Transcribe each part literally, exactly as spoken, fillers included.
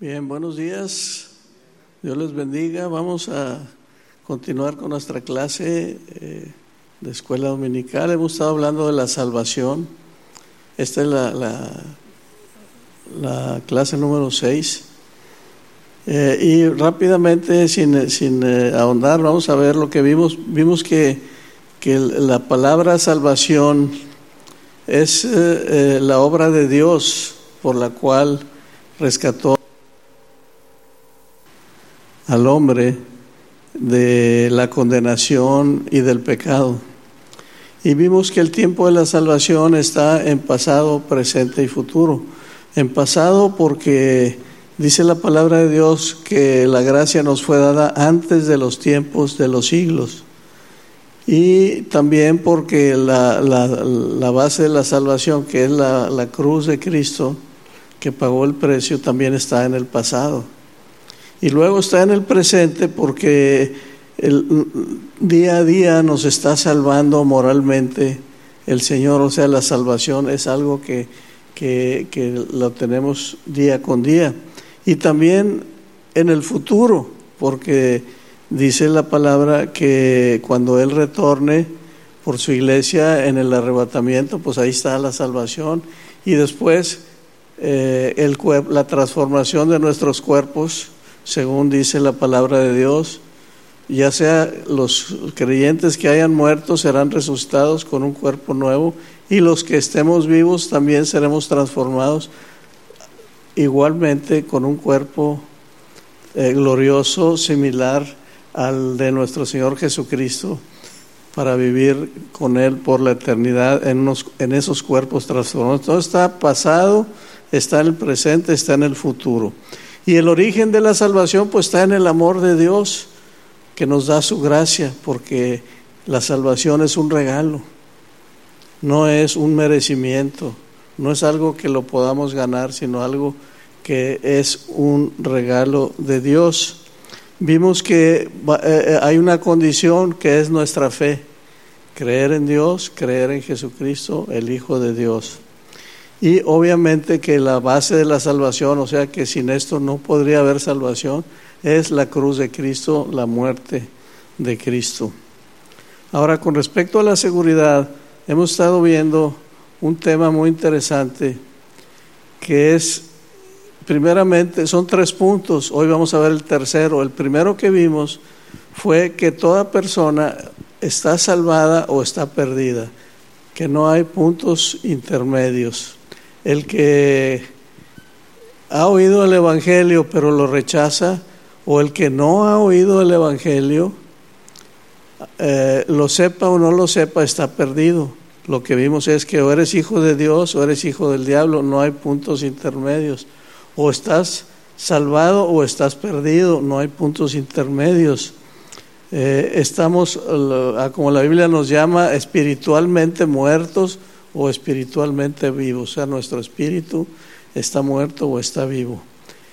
Bien, buenos días. Dios les bendiga. Vamos a continuar con nuestra clase eh, de escuela dominical. Hemos estado hablando de la salvación. Esta es la, la, la clase número seis. Eh, y rápidamente, sin, sin eh, ahondar, vamos a ver lo que vimos. Vimos que, que la palabra salvación es eh, eh, la obra de Dios por la cual rescató al hombre de la condenación y del pecado. Y vimos que el tiempo de la salvación está en pasado, presente y futuro. En pasado porque dice la palabra de Dios que la gracia nos fue dada antes de los tiempos de los siglos. Y también porque la, la, la base de la salvación, que es la, la cruz de Cristo, que pagó el precio, también está en el pasado. Y luego está en el presente porque el, día a día nos está salvando moralmente el Señor. O sea, la salvación es algo que, que, que lo tenemos día con día. Y también en el futuro, porque dice la palabra que cuando Él retorne por su iglesia en el arrebatamiento, pues ahí está la salvación. Y después eh, el, la transformación de nuestros cuerpos, según dice la palabra de Dios, ya sea los creyentes que hayan muerto serán resucitados con un cuerpo nuevo, y los que estemos vivos también seremos transformados igualmente con un cuerpo eh, glorioso, similar al de nuestro Señor Jesucristo, para vivir con Él por la eternidad en, unos, en esos cuerpos transformados. Todo está pasado, está en el presente, está en el futuro. Y el origen de la salvación pues está en el amor de Dios, que nos da su gracia, porque la salvación es un regalo, no es un merecimiento, no es algo que lo podamos ganar, sino algo que es un regalo de Dios. Vimos que eh, hay una condición que es nuestra fe, creer en Dios, creer en Jesucristo, el Hijo de Dios. Y obviamente que la base de la salvación, o sea que sin esto no podría haber salvación, es la cruz de Cristo, la muerte de Cristo. Ahora, con respecto a la seguridad, hemos estado viendo un tema muy interesante, que es, primeramente, son tres puntos. Hoy vamos a ver el tercero. El primero que vimos fue que toda persona está salvada o está perdida, que no hay puntos intermedios. El que ha oído el Evangelio pero lo rechaza, o el que no ha oído el Evangelio, eh, lo sepa o no lo sepa, está perdido. Lo que vimos es que o eres hijo de Dios o eres hijo del diablo, no hay puntos intermedios. O estás salvado o estás perdido, no hay puntos intermedios. Eh, estamos, como la Biblia nos llama, espiritualmente muertos o espiritualmente vivos. O sea, nuestro espíritu está muerto o está vivo.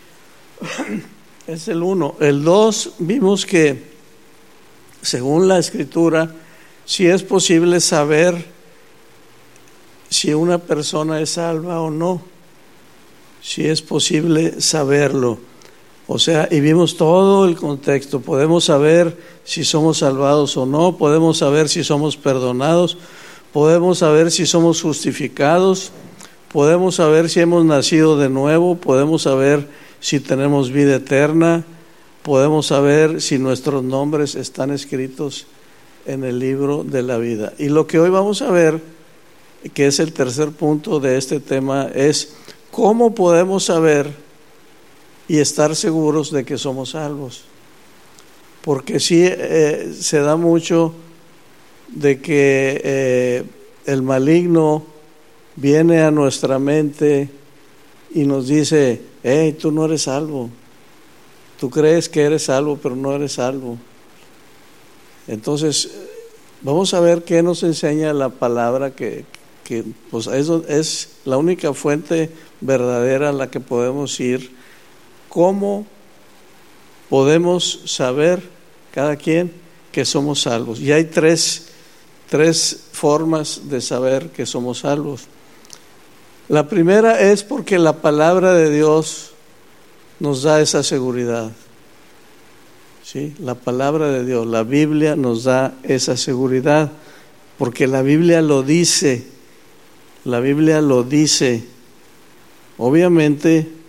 Es el uno. El dos, vimos que según la Escritura, si es posible saber si una persona es salva o no. Si es posible saberlo. O sea, y vimos todo el contexto. Podemos saber si somos salvados o no, podemos saber si somos perdonados, podemos saber si somos justificados, podemos saber si hemos nacido de nuevo, podemos saber si tenemos vida eterna, podemos saber si nuestros nombres están escritos en el libro de la vida. Y lo que hoy vamos a ver, que es el tercer punto de este tema, es ¿cómo podemos saber y estar seguros de que somos salvos? Porque sí eh, se da mucho de que eh, el maligno viene a nuestra mente y nos dice: hey, tú no eres salvo, tú crees que eres salvo pero no eres salvo. Entonces vamos a ver qué nos enseña la palabra, que, que pues eso es la única fuente verdadera a la que podemos ir. ¿Cómo podemos saber cada quien que somos salvos? Y hay tres, tres formas de saber que somos salvos. La primera es porque la palabra de Dios nos da esa seguridad. ¿Sí? La palabra de Dios, la Biblia nos da esa seguridad, porque la Biblia lo dice, la Biblia lo dice. Obviamente,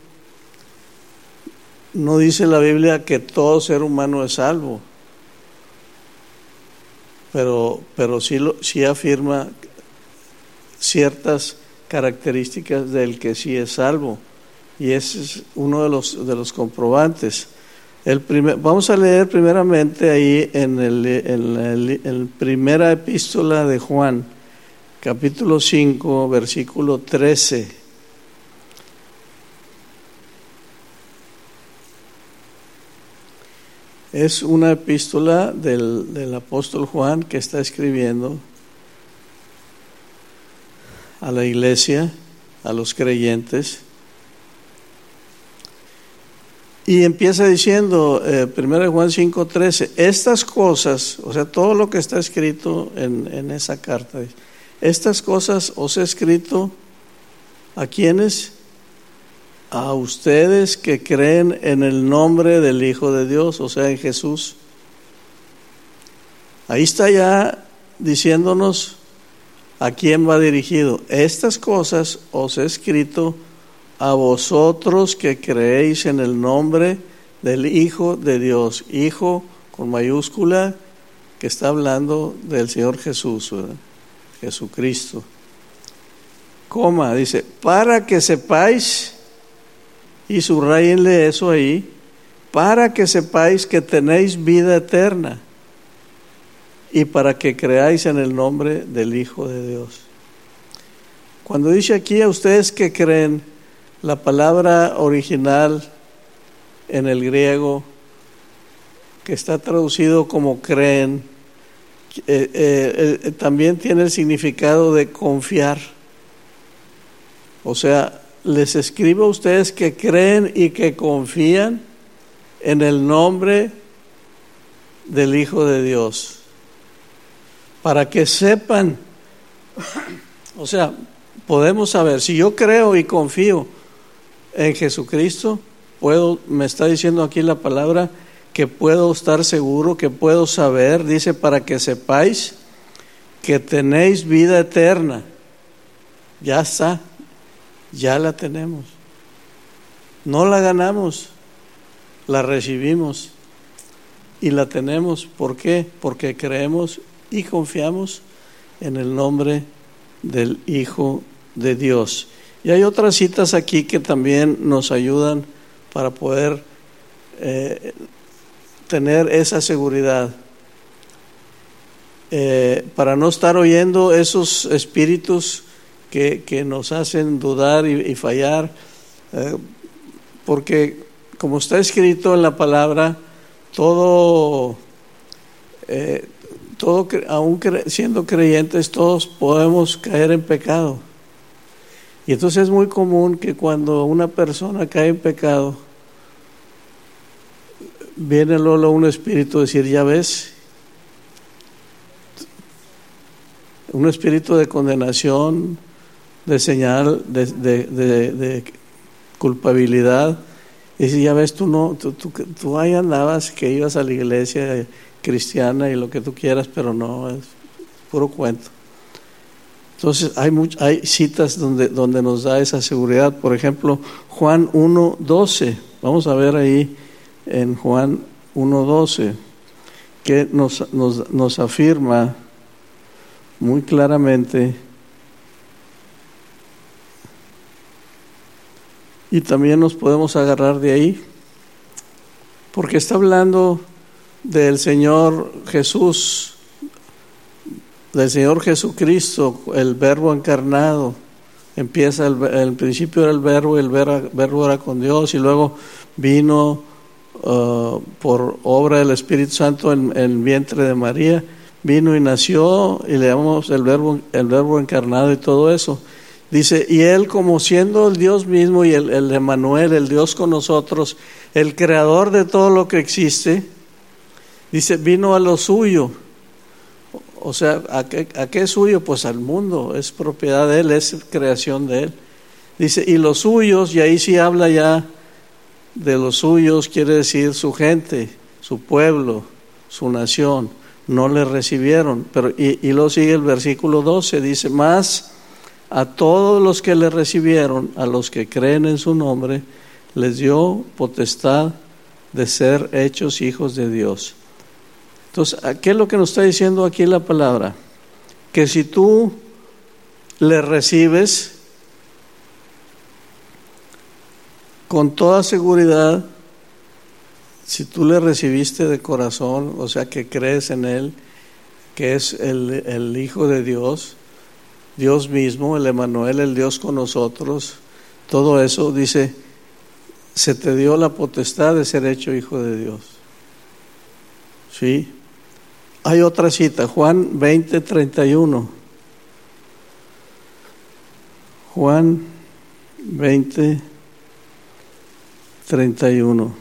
no dice la Biblia que todo ser humano es salvo, pero, pero sí, lo, sí afirma ciertas características del que sí es salvo, y ese es uno de los, de los comprobantes. El primer, vamos a leer primeramente ahí en el, en el, en la primera epístola de Juan, capítulo cinco, versículo trece. Es una epístola del, del apóstol Juan que está escribiendo a la iglesia, a los creyentes. Y empieza diciendo, eh, primero de Juan cinco trece, estas cosas, o sea, todo lo que está escrito en, en esa carta, estas cosas os he escrito ¿a quiénes? A ustedes que creen en el nombre del Hijo de Dios, o sea, en Jesús. Ahí está ya diciéndonos a quién va dirigido. Estas cosas os he escrito a vosotros que creéis en el nombre del Hijo de Dios. Hijo con mayúscula, que está hablando del Señor Jesús, ¿verdad? Jesucristo. Coma, dice, para que sepáis, y subrayenle eso ahí, para que sepáis que tenéis vida eterna y para que creáis en el nombre del Hijo de Dios. Cuando dice aquí a ustedes que creen, la palabra original en el griego, que está traducido como creen, eh, eh, eh, también tiene el significado de confiar. O sea, les escribo a ustedes que creen y que confían en el nombre del Hijo de Dios, para que sepan, o sea, podemos saber, si yo creo y confío en Jesucristo, puedo, me está diciendo aquí la palabra, que puedo estar seguro, que puedo saber, dice, para que sepáis que tenéis vida eterna. Ya está, ya la tenemos. No la ganamos, la recibimos y la tenemos. ¿Por qué? Porque creemos y confiamos en el nombre del Hijo de Dios. Y hay otras citas aquí que también nos ayudan para poder eh, tener esa seguridad, eh, para no estar oyendo esos espíritus que, que nos hacen dudar y, y fallar, eh, porque como está escrito en la palabra, todo, eh, todo aún cre, siendo creyentes, todos podemos caer en pecado. Y entonces es muy común que cuando una persona cae en pecado, viene luego un espíritu a decir, ya ves, un espíritu de condenación, de señal, de, de, de, de culpabilidad. Y dice, ya ves, tú no, tú, tú, tú ahí andabas, que ibas a la iglesia cristiana y lo que tú quieras, pero no, es puro cuento. Entonces hay, much, hay citas donde, donde nos da esa seguridad. Por ejemplo, Juan uno doce. Vamos a ver ahí en Juan uno doce, que nos, nos, nos afirma muy claramente, y también nos podemos agarrar de ahí, porque está hablando del Señor Jesús, del Señor Jesucristo, el Verbo encarnado. Empieza, el, el principio era el Verbo, y el Verbo era con Dios, y luego vino uh, por obra del Espíritu Santo en, en el vientre de María, vino y nació, y le llamamos el Verbo, el Verbo encarnado y todo eso. Dice, y Él, como siendo el Dios mismo y el, el Emmanuel, el Dios con nosotros, el creador de todo lo que existe, dice, vino a lo suyo. O sea, ¿a qué, a qué es suyo? Pues al mundo, es propiedad de Él, es creación de Él. Dice, y los suyos, y ahí sí habla ya de los suyos quiere decir su gente, su pueblo, su nación, no le recibieron. Pero y, y luego sigue el versículo doce, dice: más a todos los que le recibieron, a los que creen en su nombre, les dio potestad de ser hechos hijos de Dios. Entonces, ¿qué es lo que nos está diciendo aquí la palabra? Que si tú le recibes con toda seguridad, si tú le recibiste de corazón, o sea que crees en Él, que es el, el Hijo de Dios, Dios mismo, el Emmanuel, el Dios con nosotros, todo eso, dice, se te dio la potestad de ser hecho hijo de Dios. ¿Sí? Hay otra cita, Juan veinte, treinta y uno. Juan veinte, treinta y uno.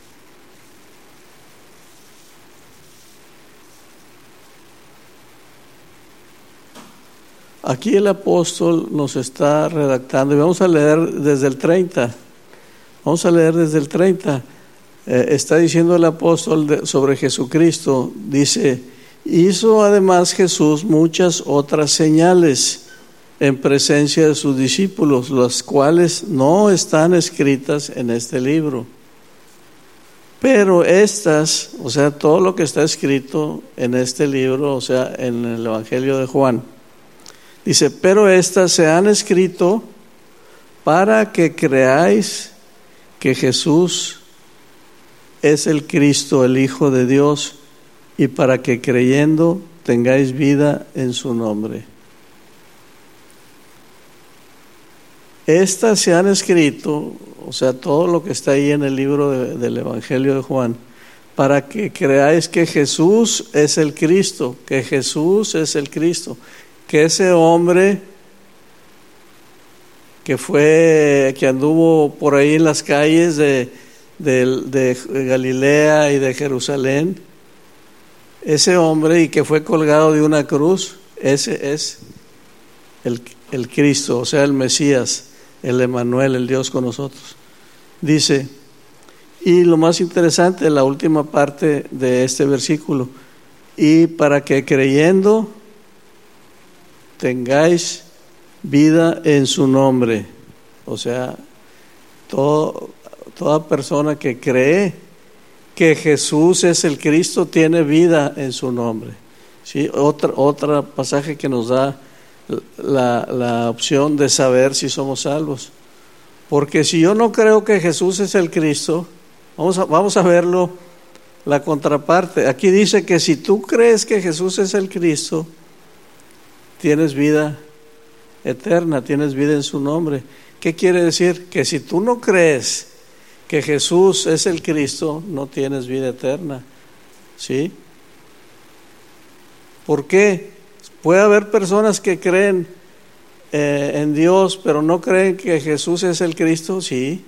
Aquí el apóstol nos está redactando y vamos a leer desde el treinta. Vamos a leer desde el treinta. Eh, está diciendo el apóstol de, sobre Jesucristo, dice: hizo además Jesús muchas otras señales en presencia de sus discípulos, las cuales no están escritas en este libro. Pero estas, o sea, todo lo que está escrito en este libro, o sea, en el Evangelio de Juan, dice: pero estas se han escrito para que creáis que Jesús es el Cristo, el Hijo de Dios, y para que creyendo tengáis vida en su nombre. Estas se han escrito, o sea, todo lo que está ahí en el libro de, del Evangelio de Juan, para que creáis que Jesús es el Cristo, que Jesús es el Cristo, que ese hombre que fue, que anduvo por ahí en las calles de, de, de Galilea y de Jerusalén, ese hombre y que fue colgado de una cruz, ese es el, el Cristo, o sea, el Mesías, el Emmanuel, el Dios con nosotros. Dice, y lo más interesante, la última parte de este versículo: y para que creyendo tengáis vida en su nombre. O sea, todo, toda persona que cree que Jesús es el Cristo tiene vida en su nombre. ¿Sí? Otra, otra pasaje que nos da la, la opción de saber si somos salvos. Porque si yo no creo que Jesús es el Cristo, vamos a, vamos a verlo, la contraparte. Aquí dice que si tú crees que Jesús es el Cristo, tienes vida eterna, tienes vida en su nombre. ¿Qué quiere decir? Que si tú no crees que Jesús es el Cristo, no tienes vida eterna. ¿Sí? ¿Por qué? Puede haber personas que creen eh, en Dios, pero no creen que Jesús es el Cristo. Sí.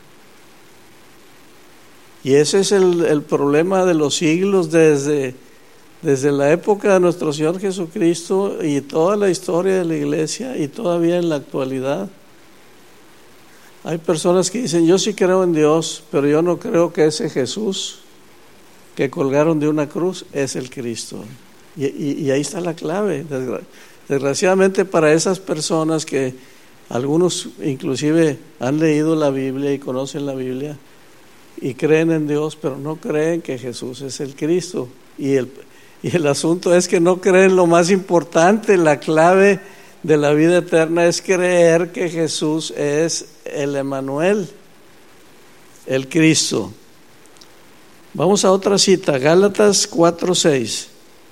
Y ese es el, el problema de los siglos, desde Desde la época de nuestro Señor Jesucristo y toda la historia de la iglesia y todavía en la actualidad. Hay personas que dicen: yo sí creo en Dios, pero yo no creo que ese Jesús que colgaron de una cruz es el Cristo. Y, y, y ahí está la clave. Desgraciadamente para esas personas que algunos inclusive han leído la Biblia y conocen la Biblia y creen en Dios, pero no creen que Jesús es el Cristo. Y el Y el asunto es que no creen lo más importante. La clave de la vida eterna es creer que Jesús es el Emmanuel, el Cristo. Vamos a otra cita, Gálatas cuatro seis.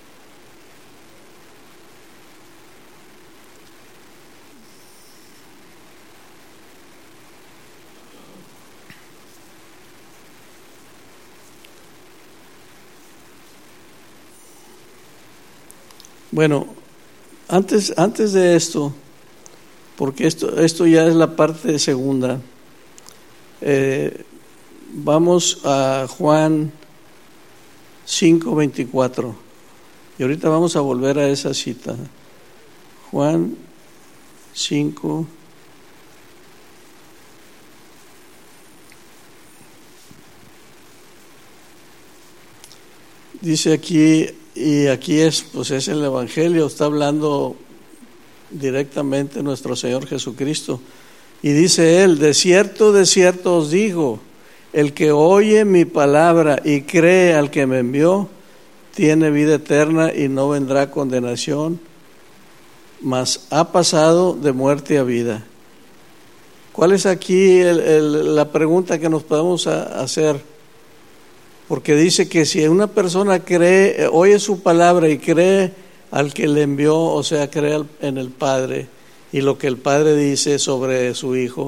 Bueno, antes, antes de esto, porque esto, esto ya es la parte segunda, eh, vamos a Juan cinco veinticuatro, y ahorita vamos a volver a esa cita. Juan cinco Dice aquí, y aquí es, pues es el Evangelio, está hablando directamente nuestro Señor Jesucristo. Y dice Él, de cierto, de cierto os digo, el que oye mi palabra y cree al que me envió, tiene vida eterna y no vendrá a condenación, mas ha pasado de muerte a vida. ¿Cuál es aquí el, el, la pregunta que nos podemos a, hacer? Porque dice que si una persona cree, oye su palabra y cree al que le envió, o sea, cree en el Padre y lo que el Padre dice sobre su Hijo,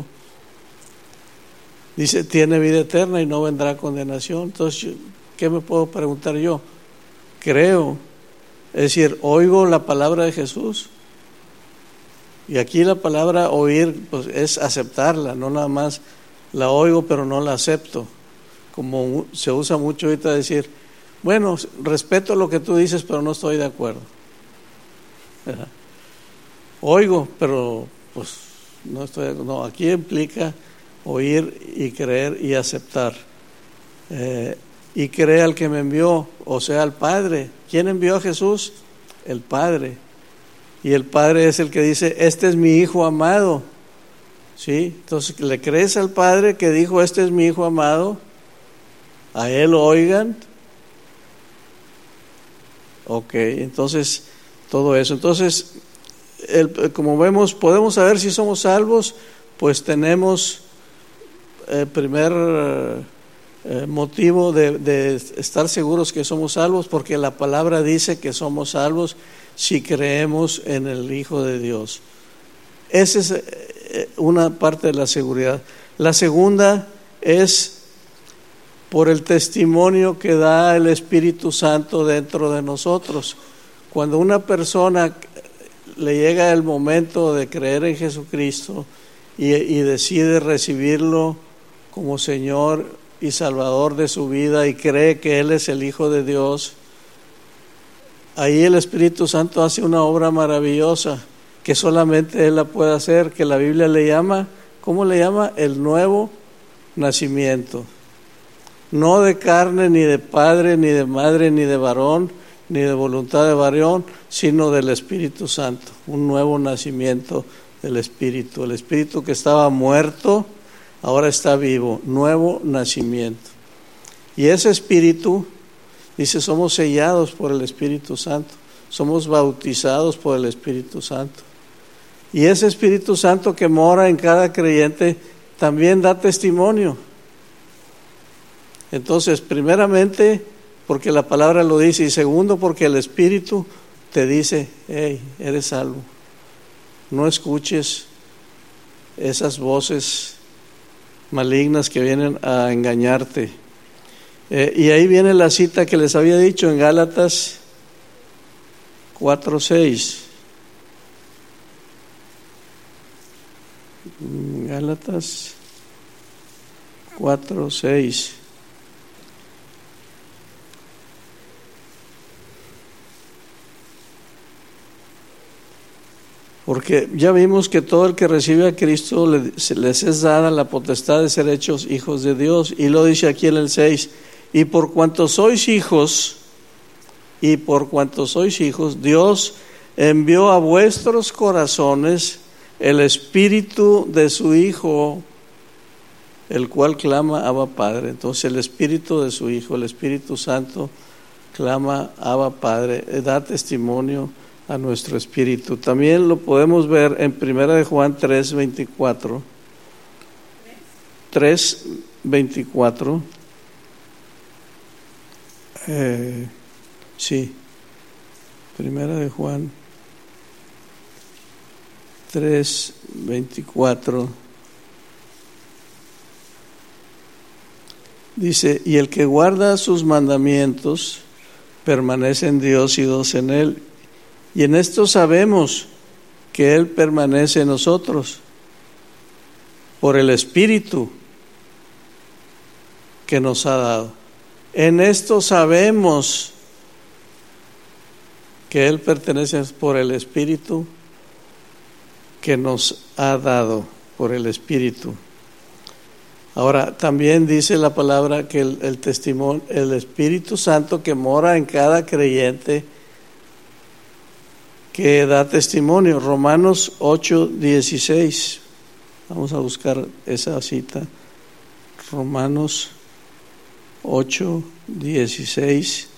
dice, tiene vida eterna y no vendrá a condenación. Entonces, ¿qué me puedo preguntar yo? Creo, es decir, oigo la palabra de Jesús. Y aquí la palabra oír, pues, es aceptarla, no nada más la oigo pero no la acepto. Como se usa mucho ahorita decir, bueno, respeto lo que tú dices pero no estoy de acuerdo. Oigo, pero pues no estoy, no, aquí implica oír y creer y aceptar. Eh, y cree al que me envió, o sea, al Padre. ¿Quién envió a Jesús? El Padre. Y el Padre es el que dice, este es mi Hijo amado. ¿Sí? Entonces, ¿le crees al Padre que dijo, este es mi Hijo amado? A Él oigan. Ok, entonces, todo eso. Entonces, el, como vemos, podemos saber si somos salvos, pues tenemos el primer eh, motivo de, de estar seguros que somos salvos, porque la palabra dice que somos salvos si creemos en el Hijo de Dios. Esa es una parte de la seguridad. La segunda es por el testimonio que da el Espíritu Santo dentro de nosotros. Cuando una persona le llega el momento de creer en Jesucristo y, y decide recibirlo como Señor y Salvador de su vida y cree que Él es el Hijo de Dios, ahí el Espíritu Santo hace una obra maravillosa que solamente Él la puede hacer, que la Biblia le llama, ¿cómo le llama? El nuevo nacimiento. No de carne, ni de padre, ni de madre, ni de varón, ni de voluntad de varón, sino del Espíritu Santo. Un nuevo nacimiento del Espíritu. El Espíritu que estaba muerto, ahora está vivo. Nuevo nacimiento. Y ese Espíritu, dice, somos sellados por el Espíritu Santo. Somos bautizados por el Espíritu Santo. Y ese Espíritu Santo que mora en cada creyente también da testimonio. Entonces, primeramente, porque la palabra lo dice, y segundo, porque el Espíritu te dice, hey, eres salvo. No escuches esas voces malignas que vienen a engañarte. Eh, y ahí viene la cita que les había dicho en Gálatas cuatro seis. Gálatas cuatro seis. Porque ya vimos que todo el que recibe a Cristo les es dada la potestad de ser hechos hijos de Dios. Y lo dice aquí en el seis, y por cuanto sois hijos, y por cuanto sois hijos, Dios envió a vuestros corazones el Espíritu de su Hijo, el cual clama, Abba Padre. Entonces el Espíritu de su Hijo, el Espíritu Santo, clama, Abba Padre, da testimonio a nuestro espíritu. También lo podemos ver en Primera de Juan tres veinticuatro. tres veinticuatro. Eh, sí. Primera de Juan tres veinticuatro. Dice, y el que guarda sus mandamientos permanece en Dios y Dios en él. Y en esto sabemos que Él permanece en nosotros por el Espíritu que nos ha dado. En esto sabemos que Él pertenece por el Espíritu que nos ha dado, por el Espíritu. Ahora, también dice la palabra que el, el testimonio, el Espíritu Santo que mora en cada creyente, que da testimonio. Romanos ocho, dieciséis. Vamos a buscar esa cita. Romanos ocho, dieciséis.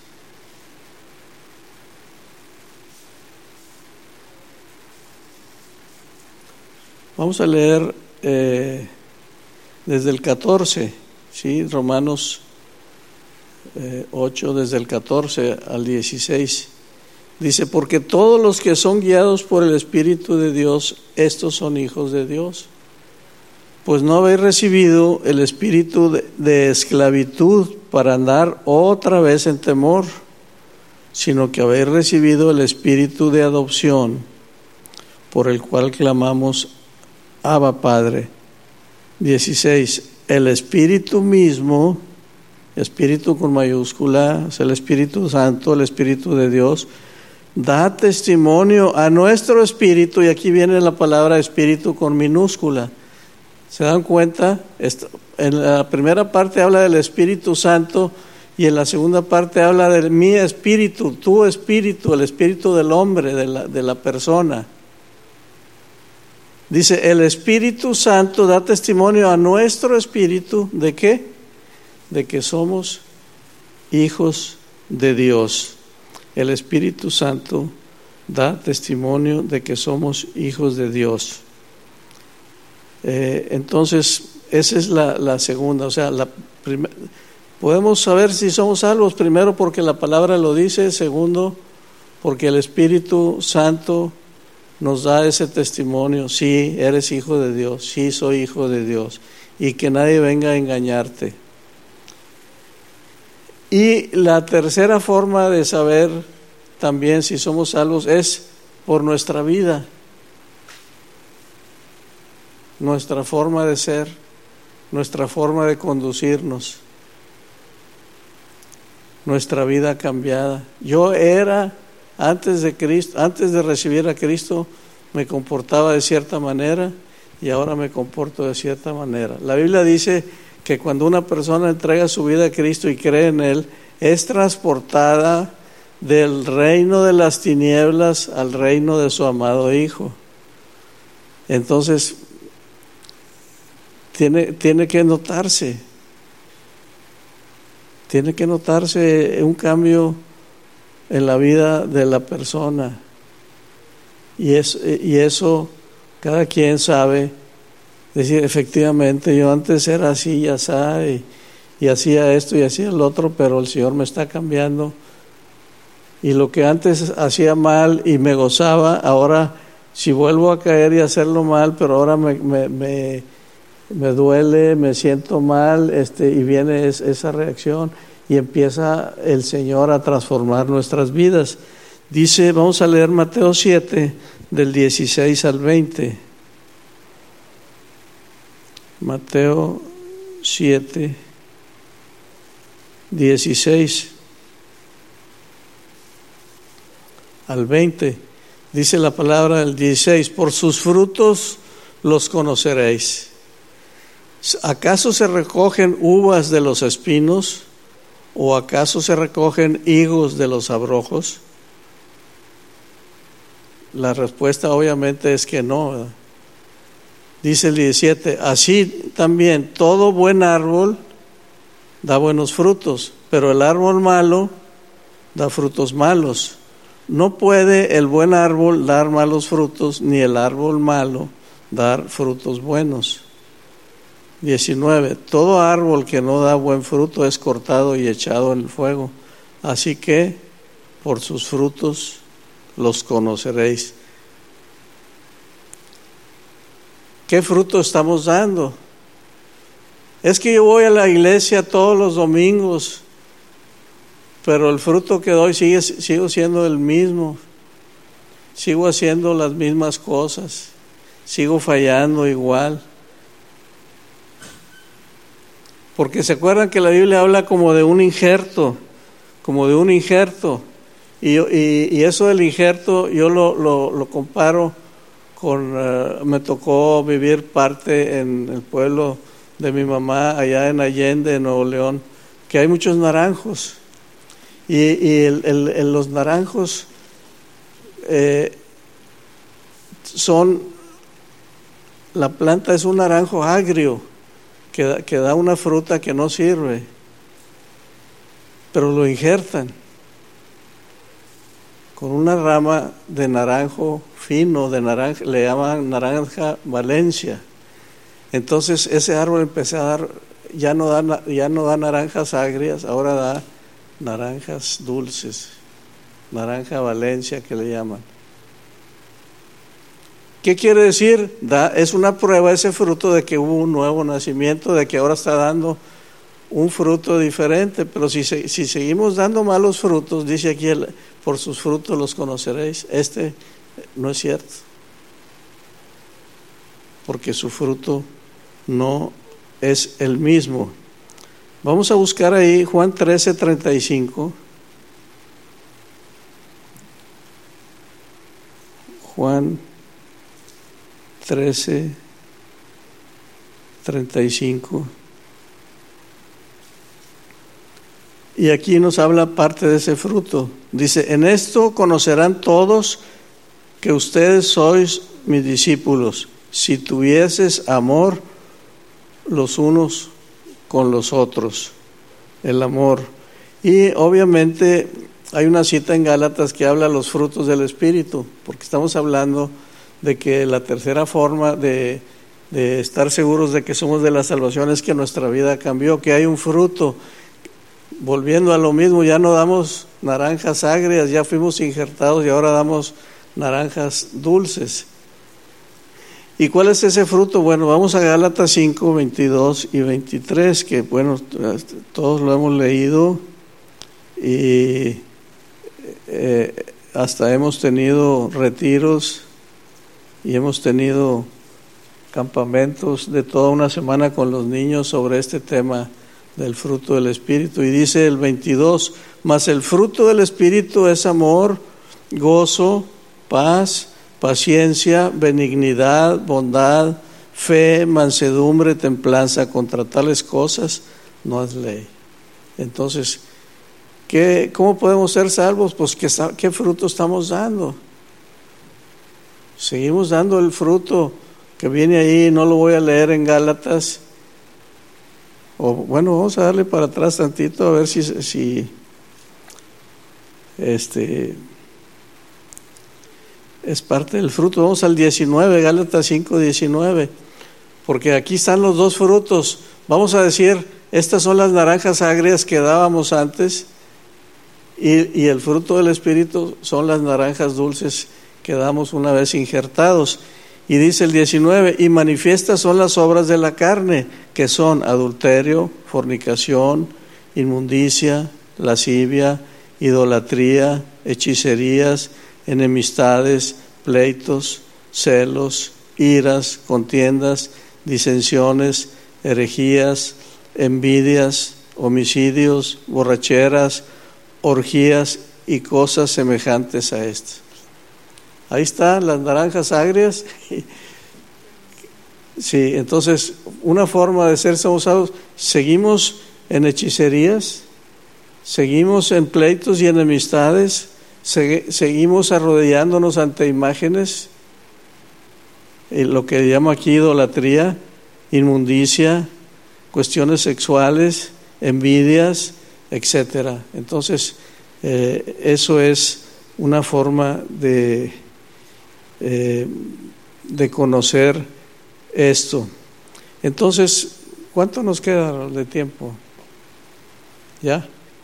Vamos a leer eh, desde el catorce, ¿sí? Romanos eh, ocho, desde el catorce al dieciséis. Dice, porque todos los que son guiados por el Espíritu de Dios, estos son hijos de Dios. Pues no habéis recibido el espíritu de, de esclavitud para andar otra vez en temor, sino que habéis recibido el espíritu de adopción, por el cual clamamos, Abba Padre. dieciséis. El Espíritu mismo, Espíritu con mayúscula, es el Espíritu Santo, el Espíritu de Dios, da testimonio a nuestro espíritu, y aquí viene la palabra espíritu con minúscula. ¿Se dan cuenta? En la primera parte habla del Espíritu Santo y en la segunda parte habla de mi espíritu, tu espíritu, el espíritu del hombre, de la, de la persona. Dice, el Espíritu Santo da testimonio a nuestro espíritu, ¿de qué? De que somos hijos de Dios. El Espíritu Santo da testimonio de que somos hijos de Dios. Eh, entonces, esa es la, la segunda, o sea, la primer, podemos saber si somos salvos, primero porque la palabra lo dice, segundo porque el Espíritu Santo nos da ese testimonio, sí, eres hijo de Dios, sí, soy hijo de Dios, y que nadie venga a engañarte. Y la tercera forma de saber también si somos salvos es por nuestra vida, nuestra forma de ser, nuestra forma de conducirnos, nuestra vida cambiada. Yo era, antes de Cristo, antes de recibir a Cristo, me comportaba de cierta manera y ahora me comporto de cierta manera. La Biblia dice que cuando una persona entrega su vida a Cristo y cree en Él, es transportada del reino de las tinieblas al reino de su amado Hijo. Entonces, tiene, tiene que notarse, tiene que notarse un cambio en la vida de la persona. Y, es, y eso cada quien sabe, decir, efectivamente, yo antes era así y así, y, y hacía esto y hacía el otro, pero el Señor me está cambiando. Y lo que antes hacía mal y me gozaba, ahora si vuelvo a caer y hacerlo mal, pero ahora me, me, me, me duele, me siento mal, este, y viene es, esa reacción y empieza el Señor a transformar nuestras vidas. Dice, vamos a leer Mateo siete, del dieciséis al veinte. Mateo siete, dieciséis al veinte. Dice la palabra del dieciséis, por sus frutos los conoceréis. ¿Acaso se recogen uvas de los espinos o acaso se recogen higos de los abrojos? La respuesta obviamente es que no, ¿verdad? Dice el diecisiete, así también todo buen árbol da buenos frutos, pero el árbol malo da frutos malos. No puede el buen árbol dar malos frutos, ni el árbol malo dar frutos buenos. diecinueve, todo árbol que no da buen fruto es cortado y echado en el fuego. Así que por sus frutos los conoceréis. ¿Qué fruto estamos dando? Es que yo voy a la iglesia todos los domingos, pero el fruto que doy sigue, sigo siendo el mismo. Sigo haciendo las mismas cosas, sigo fallando igual. Porque se acuerdan que la Biblia habla como de un injerto, como de un injerto. Y, y, y eso del injerto yo lo, lo, lo comparo con, uh, me tocó vivir parte en el pueblo de mi mamá allá en Allende, en Nuevo León, que hay muchos naranjos. Y, y el, el, el, los naranjos eh, son, la planta es un naranjo agrio que da, que da una fruta que no sirve, pero lo injertan con una rama de naranjo fino, de naranja, le llaman naranja Valencia. Entonces ese árbol empezó a dar, ya no da, ya no da naranjas agrias, ahora da naranjas dulces, naranja Valencia que le llaman. ¿Qué quiere decir? Da, es una prueba ese fruto de que hubo un nuevo nacimiento, de que ahora está dando un fruto diferente. Pero si, si seguimos dando malos frutos, dice aquí, el, por sus frutos los conoceréis. Este no es cierto, porque su fruto no es el mismo. Vamos a buscar ahí Juan trece, treinta y cinco. Juan trece, treinta y cinco. Y aquí nos habla parte de ese fruto. Dice, en esto conocerán todos que ustedes sois mis discípulos, si tuvieses amor los unos con los otros. El amor. Y obviamente hay una cita en Gálatas que habla de los frutos del Espíritu, porque estamos hablando de que la tercera forma de, de estar seguros de que somos de la salvación es que nuestra vida cambió, que hay un fruto. Volviendo a lo mismo, ya no damos naranjas agrias, ya fuimos injertados y ahora damos naranjas dulces. ¿Y cuál es ese fruto? Bueno, vamos a Gálatas cinco, veintidós y veintitrés, que bueno, todos lo hemos leído y eh, hasta hemos tenido retiros y hemos tenido campamentos de toda una semana con los niños sobre este tema del fruto del Espíritu. Y dice el veintidós, mas el fruto del Espíritu es amor, gozo, paz, paciencia, benignidad, bondad, fe, mansedumbre, templanza. Contra tales cosas no es ley. Entonces, ¿qué, ¿cómo podemos ser salvos? Pues ¿qué, qué fruto estamos dando? Seguimos dando el fruto que viene ahí, no lo voy a leer en Gálatas. O bueno, vamos a darle para atrás tantito a ver si, si este es parte del fruto. Vamos al diecinueve, Gálatas cinco, diecinueve, porque aquí están los dos frutos. Vamos a decir, estas son las naranjas agrias que dábamos antes, y, y el fruto del Espíritu son las naranjas dulces que damos una vez injertados. Y dice el diecinueve, y manifiestas son las obras de la carne, que son adulterio, fornicación, inmundicia, lascivia, idolatría, hechicerías, enemistades, pleitos, celos, iras, contiendas, disensiones, herejías, envidias, homicidios, borracheras, orgías y cosas semejantes a estas. Ahí están las naranjas agrias. Sí, entonces una forma de ser usados, seguimos en hechicerías, seguimos en pleitos y enemistades, seguimos arrodillándonos ante imágenes, lo que llamo aquí idolatría, inmundicia, cuestiones sexuales, envidias, etcétera. Entonces eh, eso es una forma de eh, de conocer esto. Entonces, ¿cuánto nos queda de tiempo? ¿Ya?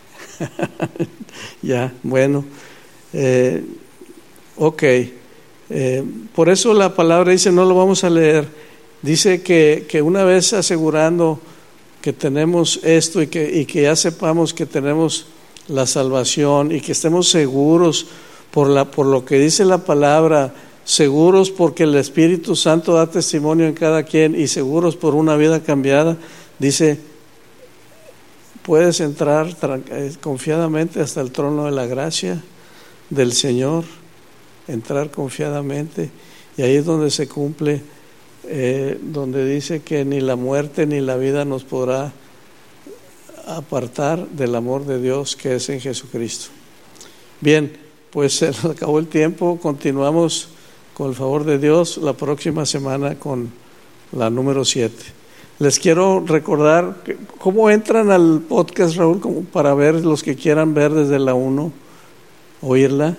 Ya, bueno. Eh, ok. Eh, por eso la palabra dice, no lo vamos a leer. Dice que, que una vez asegurando que tenemos esto y que, y que ya sepamos que tenemos la salvación y que estemos seguros por, la, por lo que dice la palabra, seguros porque el Espíritu Santo da testimonio en cada quien y seguros por una vida cambiada, dice, puedes entrar confiadamente hasta el trono de la gracia del Señor, entrar confiadamente, y ahí es donde se cumple eh, donde dice que ni la muerte ni la vida nos podrá apartar del amor de Dios que es en Jesucristo. Bien, pues se nos acabó el tiempo. Continuamos con el favor de Dios la próxima semana con la número siete. Les quiero recordar que, cómo entran al podcast, Raúl, como para ver los que quieran ver desde la uno, oírla.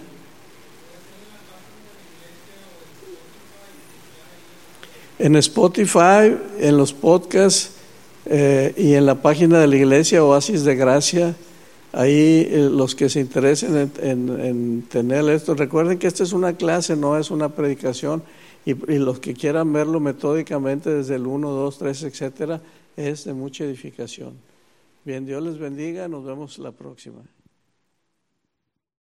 En Spotify, en los podcasts eh, y en la página de la iglesia Oasis de Gracia, ahí eh, los que se interesen en, en, en tener esto, recuerden que esta es una clase, no es una predicación, y, y los que quieran verlo metódicamente desde el uno, dos, tres, etcétera, es de mucha edificación. Bien, Dios les bendiga, nos vemos la próxima.